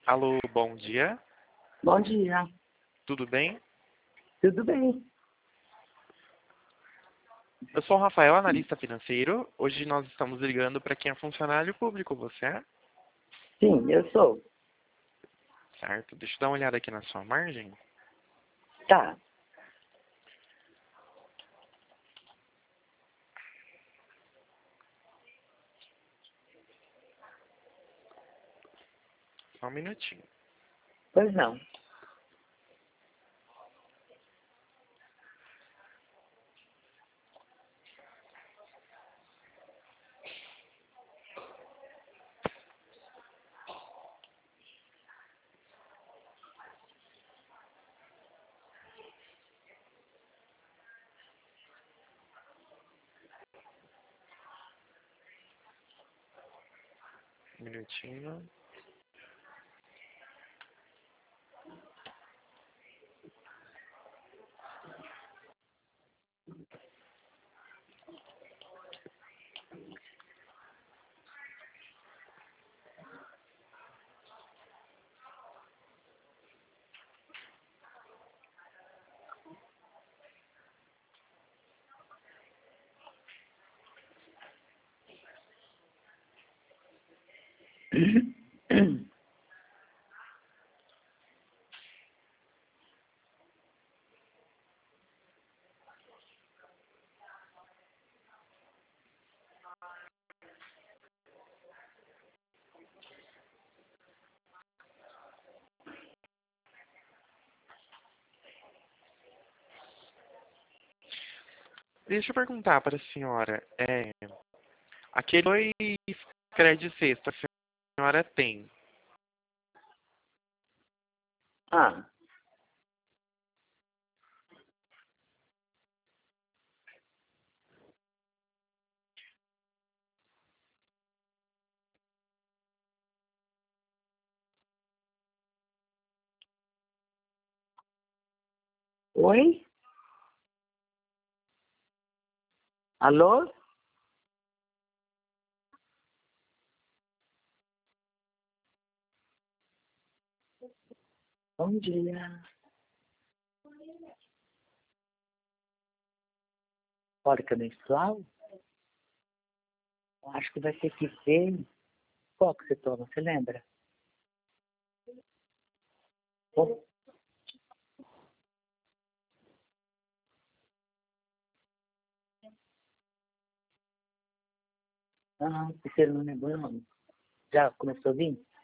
Alô, bom dia. Bom dia. Tudo bem? Tudo bem? Eu sou o Rafael, analista financeiro. Hoje nós estamos ligando para quem é funcionário público, você é? Sim, eu sou. Certo. Deixa eu dar uma olhada aqui na sua margem. Tá. Só um minutinho. Pois não. Um minutinho. Deixa eu perguntar para a senhora. Aquele dois créditos extra que a senhora tem. Ah, oi? Alô? Bom dia. Cólica menstrual? Eu acho que vai ter que ver. Qual que você toma, você lembra? Oh. Ah, você não lembrou, não. Já começou a vir?